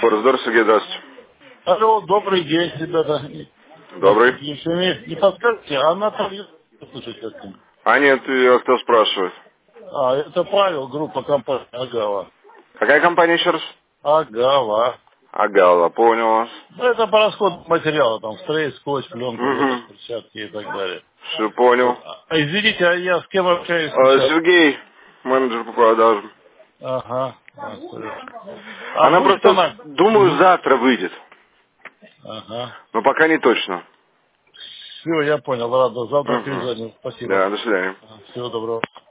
Форсдор, Сергей, здравствуйте. Алло, добрый день, ребята. Добрый. Не подскажете, а Наталья слушать как-то? А нет, кто спрашивает? Это Павел, группа компании Агава. Какая компания еще раз? Агава. Агала, понял вас. Ну, это по расходу материала, там, стрейт, скотч, пленка, Угу. выдох, перчатки и так далее. Все понял. Вот. Извините, а я с кем общаюсь сейчас? Сергей, менеджер по продажам. Ага. А Она будет просто, она? думаю, завтра выйдет. Ага. Но пока не точно. Все, я понял, ладно, завтра Угу. перезвоню. Спасибо. Да, до свидания. Всего доброго.